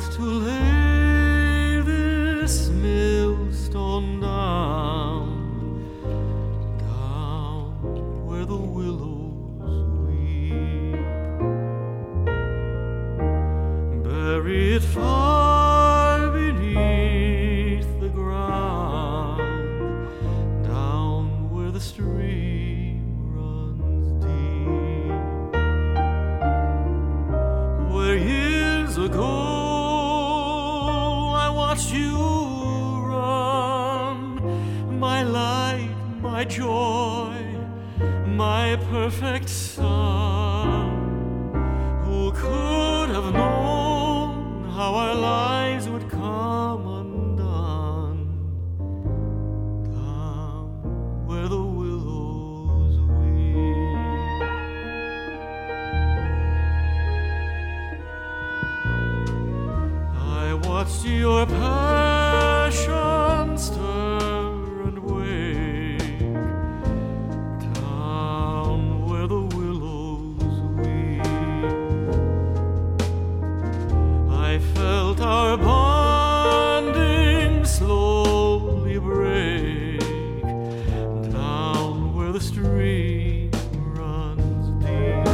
to lay this millstone down where the willows weep. Bury it far beneath the ground, down where the stream runs deep. Where years ago I watched you run, my light, my joy, my perfect son. Who could have known how our lives would come undone, down where the willows weep. I watched your passion stir and wake, down where the willows weep. I felt our bonding slowly break, down where the stream runs deep.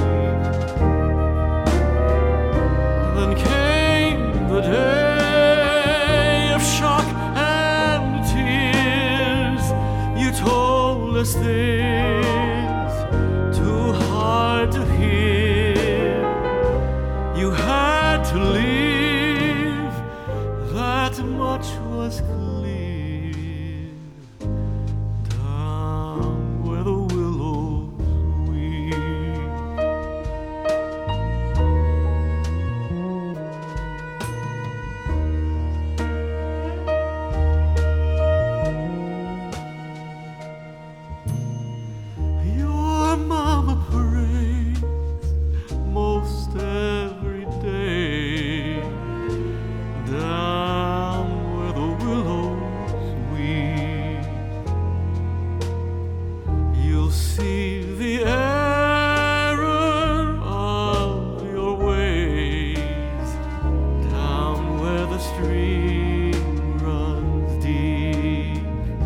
Then came the day of shock and tears. You told us things too hard to hear. You had to leave, that much was clear, down where the willows weep. Your mama prays most every day, down where the willows weep. You'll see the error of your ways, down where the stream runs deep.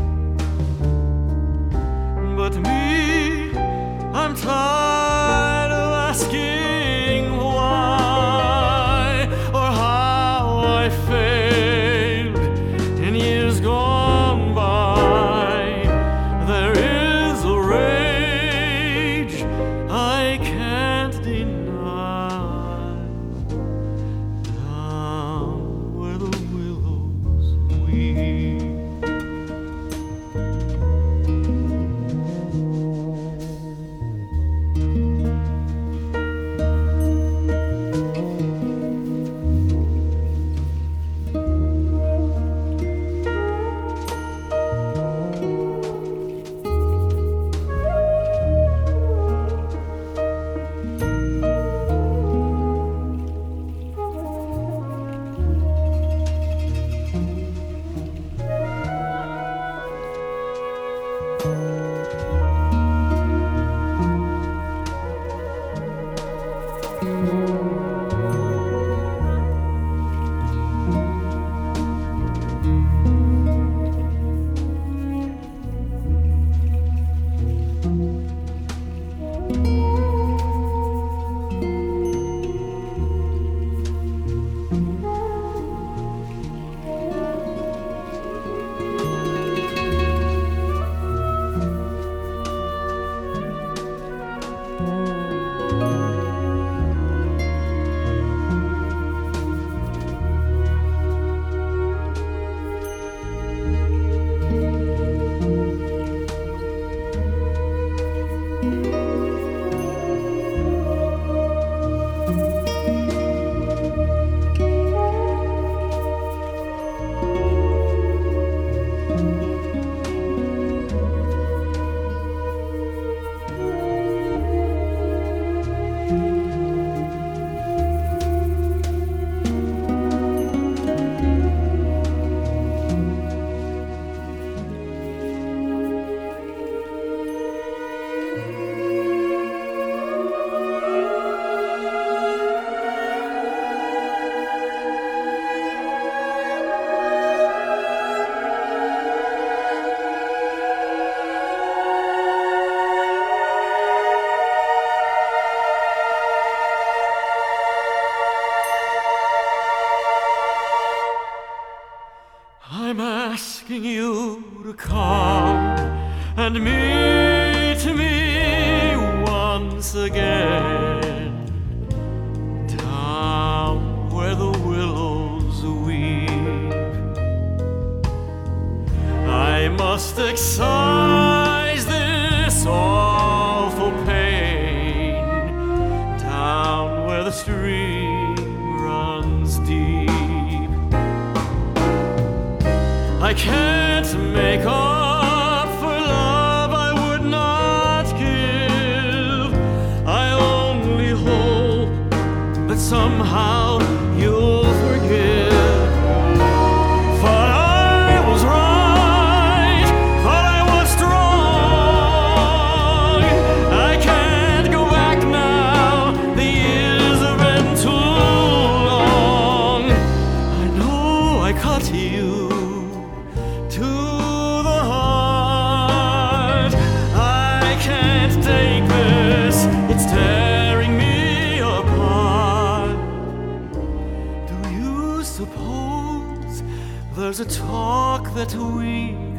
But me, I'm tired of asking why or how I failed in years gone by. There is a rage I can't deny, down where the willows weep. and meet me once again down where the willows weep. I must excise this awful pain down where the stream runs deep. I can't make up for love I would not give. I only hope that somehow you'll forgive. But I was right, but I was strong. I can't go back now, the years have been too long. I know I cut you to the heart. I can't take this, it's tearing me apart. Do you suppose there's a talk that we